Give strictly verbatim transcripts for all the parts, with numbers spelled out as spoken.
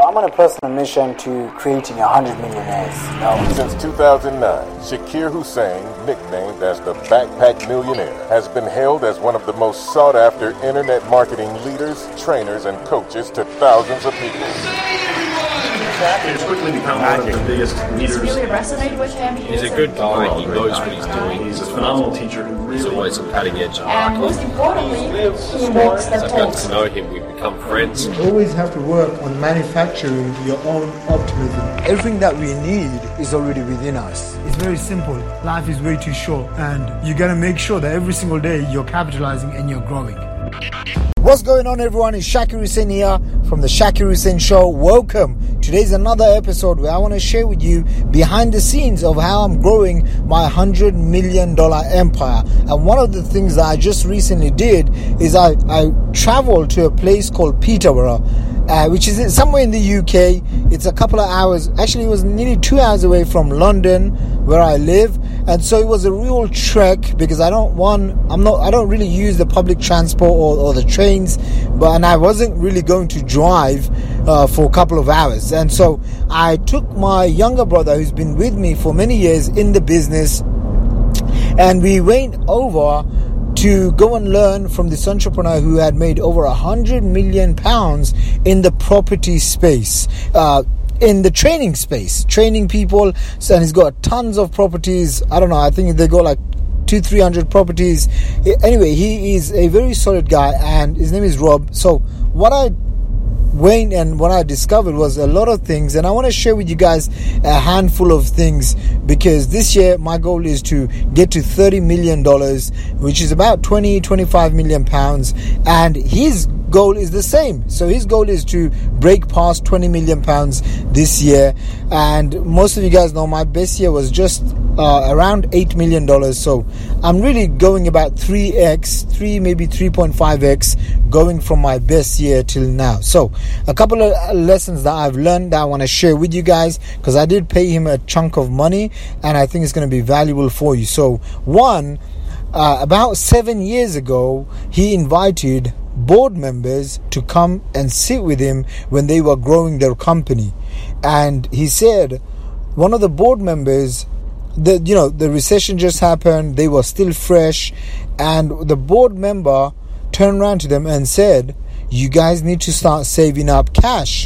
I'm on a personal mission to creating one hundred millionaires. Now, since two thousand nine, Shakir Hussein, nicknamed as the Backpack Millionaire, has been hailed as one of the most sought-after internet marketing leaders, trainers, and coaches to thousands of people. He's quickly become one of the biggest leaders. Really resonate with him. He he's a good guy. He knows what he's doing. He's a phenomenal teacher who really... He's always a cutting edge. And most importantly, he walks the As I've gotten talk. to know him, we've become friends. You always have to work on manufacturing your own optimism. Everything that we need is already within us. It's very simple. Life is way too short, and you gotta make sure that every single day you're capitalizing and you're growing. What's going on, everyone? It's Shakir Hussein here from the Shakir Hussein Show. Welcome. Today's another episode where I want to share with you behind the scenes of how I'm growing my one hundred million dollars empire. And one of the things that I just recently did is I, I traveled to a place called Peterborough, uh, which is somewhere in the U K. It's a couple of hours. Actually, it was nearly two hours away from London, where I live. And so it was a real trek because I don't want, I'm not, I don't really use the public transport or, or the trains, but, and I wasn't really going to drive uh, for a couple of hours. And so I took my younger brother, who's been with me for many years in the business, and we went over to go and learn from this entrepreneur who had made over a hundred million pounds in the property space. Uh, in the training space, training people, and he's got tons of properties. I don't know, I think they go like two, three hundred properties. Anyway, he is a very solid guy, and his name is Rob. So what I went and what I discovered was a lot of things, and I want to share with you guys a handful of things, because this year my goal is to get to thirty million dollars, which is about twenty, twenty-five million pounds, and his goal is the same. So his goal is to break past twenty million pounds this year, and most of you guys know my best year was just uh, around eight million dollars. So I'm really going about three x, three maybe three point five x, going from my best year till now. So a couple of lessons that I've learned that I want to share with you guys, because I did pay him a chunk of money, and I think it's going to be valuable for you. So one, uh, about seven years ago, he invited board members to come and sit with him when they were growing their company. And he said one of the board members, the you know the recession just happened, they were still fresh, and the board member turned around to them and said, you guys need to start saving up cash.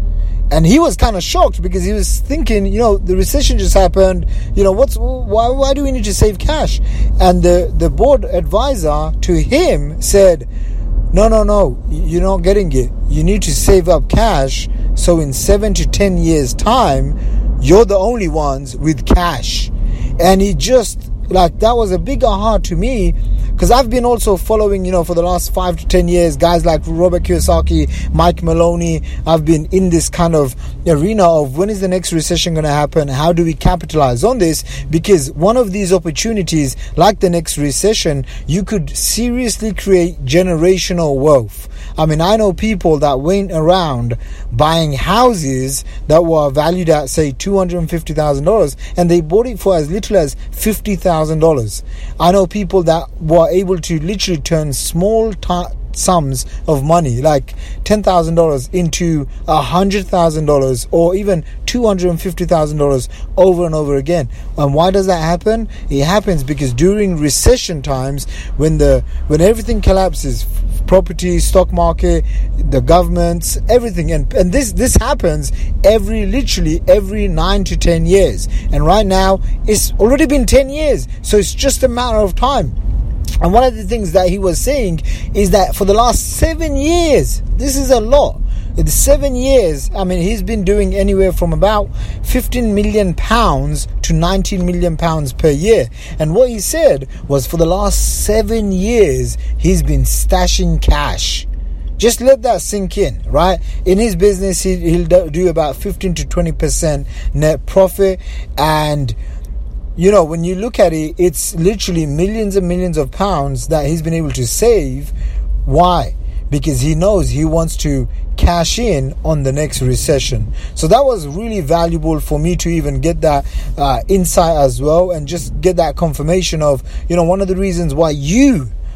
And he was kind of shocked, because he was thinking, you know, the recession just happened, you know, what's why why do we need to save cash? And the the board advisor to him said, no, no, no, you're not getting it. You need to save up cash, so in seven to ten years' time, you're the only ones with cash. And he just, like, that was a big aha to me, because I've been also following, you know, for the last five to ten years, guys like Robert Kiyosaki, Mike Maloney. I've been in this kind of arena of when is the next recession going to happen? How do we capitalize on this? Because one of these opportunities, like the next recession, you could seriously create generational wealth. I mean, I know people that went around buying houses that were valued at, say, two hundred fifty thousand dollars, and they bought it for as little as fifty thousand dollars. I know people that were able to literally turn small t- sums of money, like ten thousand dollars, into one hundred thousand dollars, or even two hundred fifty thousand dollars over and over again. And why does that happen? It happens because during recession times, when the when everything collapses, property, stock market, the governments, everything, and, and this this happens every literally every nine to ten years. And right now it's already been ten years, so it's just a matter of time. And one of the things that he was saying is that for the last seven years, this is a lot. In seven years, I mean, he's been doing anywhere from about fifteen million pounds to nineteen million pounds per year. And what he said was for the last seven years, he's been stashing cash. Just let that sink in, right? In his business, he, he'll do about fifteen to twenty percent net profit. And you know, when you look at it, it's literally millions and millions of pounds that he's been able to save. Why? Because he knows he wants to cash in on the next recession. So that was really valuable for me to even get that uh, insight as well, and just get that confirmation of, you know, one of the reasons why you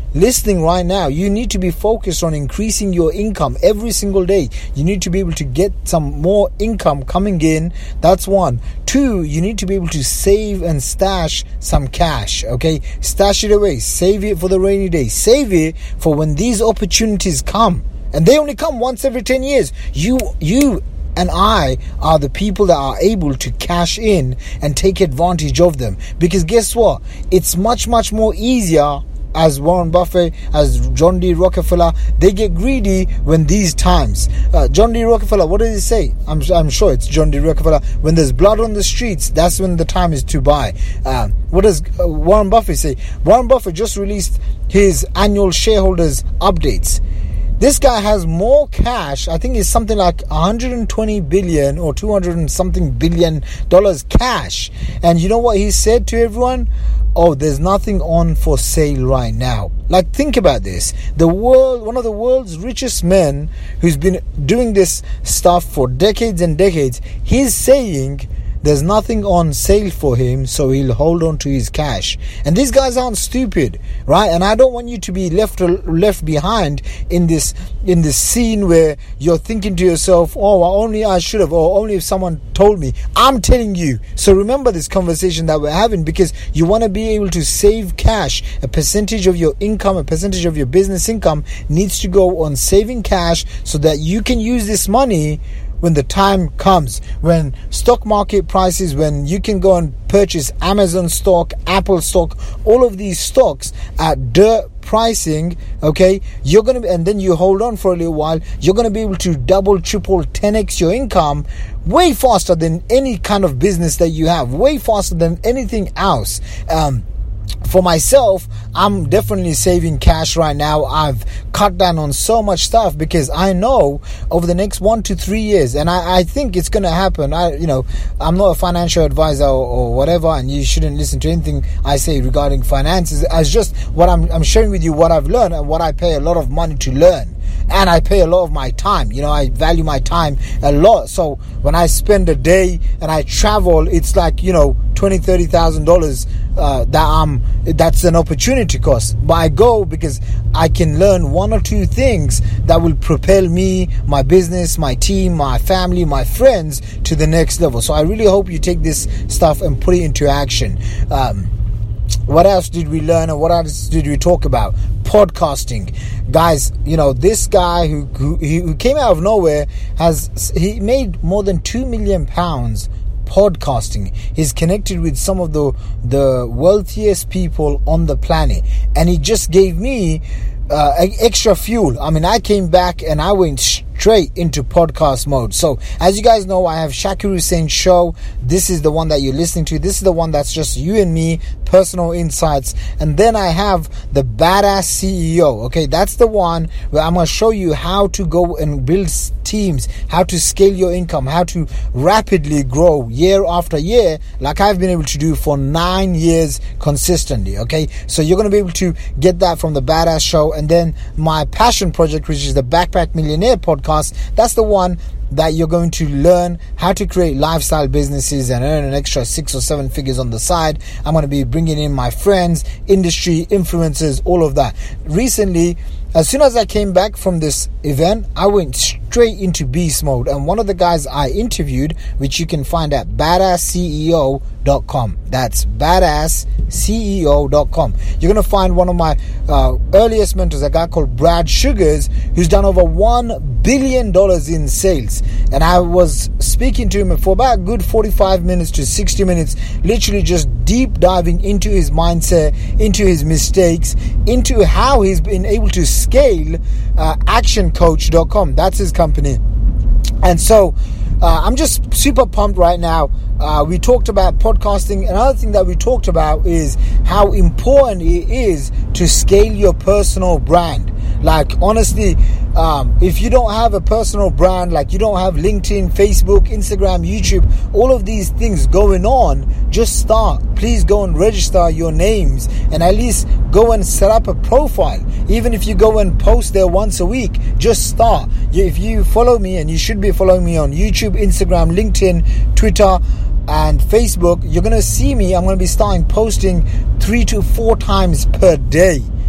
listening right now, you need to be focused on increasing your income every single day. You need to be able to get some more income coming in. That's one. Two, you need to be able to save and stash some cash, okay? Stash it away. Save it for the rainy day. Save it for when these opportunities come. And they only come once every ten years. You, you and I are the people that are able to cash in and take advantage of them. Because guess what? It's much, much more easier. As Warren Buffett, as John D. Rockefeller, they get greedy when these times. Uh, John D. Rockefeller, what does he say? I'm, I'm sure it's John D. Rockefeller. When there's blood on the streets, that's when the time is to buy. Uh, what does uh, Warren Buffett say? Warren Buffett just released his annual shareholders updates. This guy has more cash. I think it's something like one hundred twenty billion or two hundred and something billion dollars cash. And you know what he said to everyone? Oh, there's nothing on for sale right now. Like, think about this. The world, one of the world's richest men who's been doing this stuff for decades and decades, he's saying there's nothing on sale for him, so he'll hold on to his cash. And these guys aren't stupid, right? And I don't want you to be left left behind in this in this scene where you're thinking to yourself, oh, well, only I should have, or only if someone told me. I'm telling you. So remember this conversation that we're having, because you want to be able to save cash. A percentage of your income, a percentage of your business income needs to go on saving cash so that you can use this money when the time comes, when stock market prices, when you can go and purchase Amazon stock, Apple stock, all of these stocks at dirt pricing, okay, you're going to, and then you hold on for a little while, you're going to be able to double, triple, ten x your income way faster than any kind of business that you have, way faster than anything else. Um, For myself, I'm definitely saving cash right now. I've cut down on so much stuff because I know over the next one to three years, and I, I think it's going to happen. I, you know, I'm not a financial advisor or, or whatever, and you shouldn't listen to anything I say regarding finances. It's just what I'm, I'm sharing with you what I've learned and what I pay a lot of money to learn. And I pay a lot of my time. You know, I value my time a lot. So when I spend a day and I travel, it's like, you know, twenty, thirty thousand dollars uh, that I'm. That's an opportunity cost. But I go because I can learn one or two things that will propel me, my business, my team, my family, my friends to the next level. So I really hope you take this stuff and put it into action. Um, What else did we learn, and what else did we talk about? Podcasting. Guys, you know, this guy who, who, who came out of nowhere has, he made more than two million pounds podcasting. He's connected with some of the, the wealthiest people on the planet. And he just gave me uh, extra fuel. I mean, I came back and I went straight into podcast mode. So as you guys know, I have Shakir Hussain show. This is the one that you're listening to. This is the one that's just you and me, personal insights. And then I have the Badass C E O. Okay, that's the one where I'm going to show you how to go and build teams, how to scale your income, how to rapidly grow year after year, like I've been able to do for nine years consistently. Okay, so you're going to be able to get that from the Badass show. And then my passion project, which is the Backpack Millionaire podcast, that's the one that you're going to learn how to create lifestyle businesses and earn an extra six or seven figures on the side. I'm going to be bringing in my friends, industry influencers, all of that. Recently, as soon as I came back from this event, I went straight into beast mode. And one of the guys I interviewed, which you can find at badass C E O dot com. That's badass C E O dot com. You're going to find one of my uh, earliest mentors, a guy called Brad Sugars, who's done over one billion dollars in sales. And I was speaking to him for about a good forty-five minutes to sixty minutes, literally just deep diving into his mindset, into his mistakes, into how he's been able to scale uh, action coach dot com. That's his company. And so uh, I'm just super pumped right now. Uh, we talked about podcasting. Another thing that we talked about is how important it is to scale your personal brand. Like, honestly, um, if you don't have a personal brand, like you don't have LinkedIn, Facebook, Instagram, YouTube, all of these things going on, just start. Please go and register your names and at least go and set up a profile. Even if you go and post there once a week, just start. If you follow me, and you should be following me on YouTube, Instagram, LinkedIn, Twitter, and Facebook, you're going to see me. I'm going to be starting posting three to four times per day.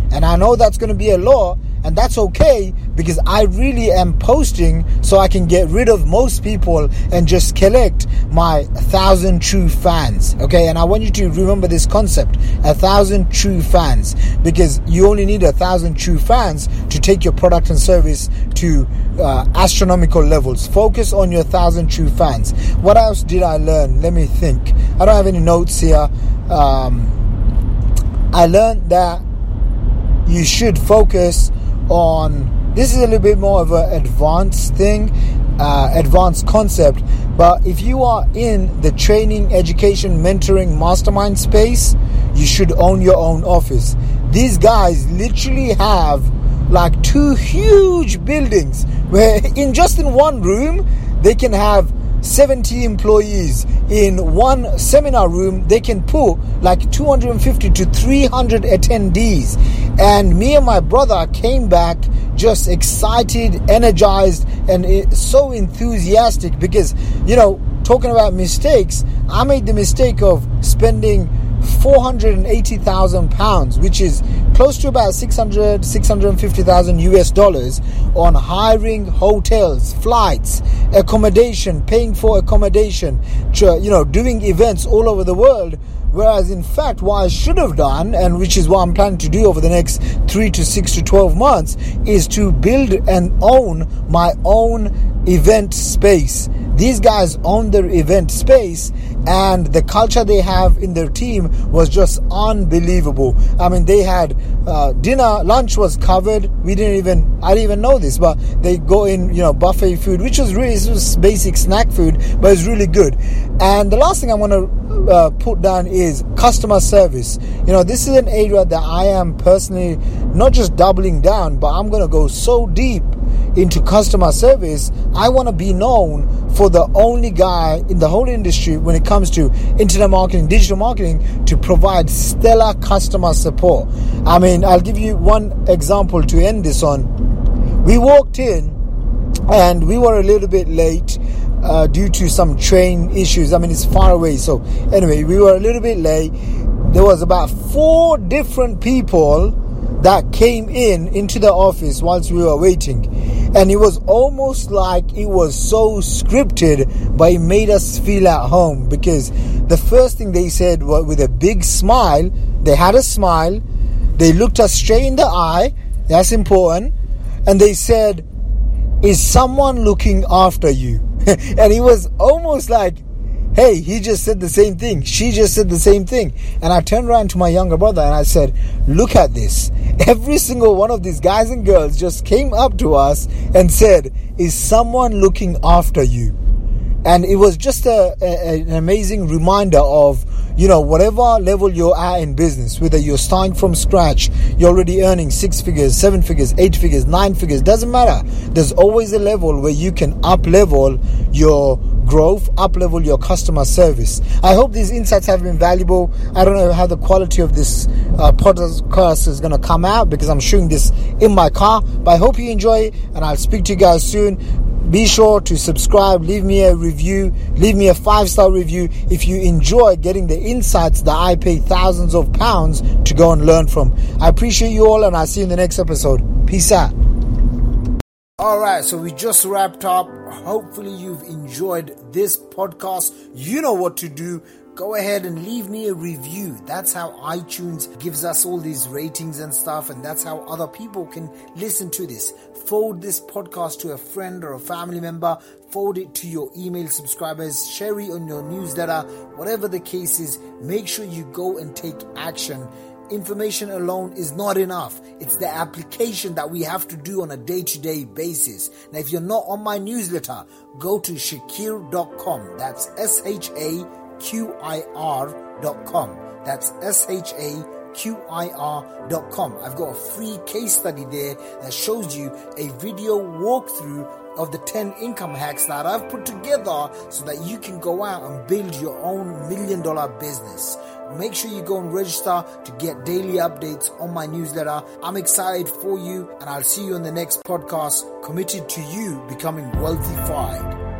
And I know that's going to be a law, and that's okay, because I really am posting so I can get rid of most people and just collect my thousand true fans. Okay, and I want you to remember this concept, a thousand true fans, because you only need a thousand true fans to take your product and service to uh, astronomical levels. Focus on your thousand true fans. What else did I learn? Let me think. I don't have any notes here. Um, I learned that you should focus on, this is a little bit more of an advanced thing, uh, advanced concept, but if you are in the training, education, mentoring, mastermind space, you should own your own office. These guys literally have like two huge buildings where in just in one room they can have seventy employees. In one seminar room they can put like two hundred fifty to three hundred attendees. And me and my brother came back just excited, energized, and so enthusiastic, because, you know, talking about mistakes, I made the mistake of spending four hundred eighty thousand pounds, which is close to about six hundred, six hundred fifty thousand U S dollars, on hiring hotels, flights, accommodation, paying for accommodation, you know, doing events all over the world. Whereas in fact, what I should have done, and which is what I'm planning to do over the next three to six to twelve months, is to build and own my own event space. These guys own their event space, and the culture they have in their team was just unbelievable. I mean, they had uh, dinner, lunch was covered. We didn't even, I didn't even know this, but they go in, you know, buffet food, which was really, it was basic snack food, but it's really good. And the last thing I want to uh, put down is customer service. You know, this is an area that I am personally not just doubling down, but I'm going to go so deep into customer service. I want to be known for the only guy in the whole industry when it comes to internet marketing, digital marketing, to provide stellar customer support. I mean, I'll give you one example to end this on. We walked in and we were a little bit late uh, due to some train issues. I mean, it's far away. So anyway, we were a little bit late. There was about four different people that came in into the office whilst we were waiting, and it was almost like it was so scripted, but it made us feel at home, because the first thing they said was, with a big smile, they had a smile, they looked us straight in the eye, that's important, and they said, "Is someone looking after you?" And it was almost like, hey, he just said the same thing. She just said the same thing. And I turned around to my younger brother and I said, look at this. Every single one of these guys and girls just came up to us and said, is someone looking after you? And it was just a, a, an amazing reminder of, you know, whatever level you're at in business, whether you're starting from scratch, you're already earning six figures, seven figures, eight figures, nine figures, doesn't matter. There's always a level where you can up level your growth, up level your customer service. I hope these insights have been valuable. I don't know how the quality of this uh, podcast is going to come out, because I'm shooting this in my car, but I hope you enjoy it, and I'll speak to you guys soon. Be sure to subscribe, leave me a review, leave me a five-star review if you enjoy getting the insights that I pay thousands of pounds to go and learn from. I appreciate you all, and I'll see you in the next episode. Peace out. Alright, so we just wrapped up. Hopefully you've enjoyed this podcast. You know what to do. Go ahead and leave me a review. That's how iTunes gives us all these ratings and stuff, and that's how other people can listen to this. Forward this podcast to a friend or a family member. Forward it to your email subscribers. Share it on your newsletter. Whatever the case is, make sure you go and take action. Information alone is not enough. It's the application that we have to do on a day-to-day basis. Now, if you're not on my newsletter, go to shakir dot com. That's S H A Q I R dot com. That's S H A Q I R dot com. I've got a free case study there that shows you a video walkthrough of the ten income hacks that I've put together so that you can go out and build your own million dollar business. Make sure you go and register to get daily updates on my newsletter. I'm excited for you, and I'll see you in the next podcast, committed to you becoming wealthified.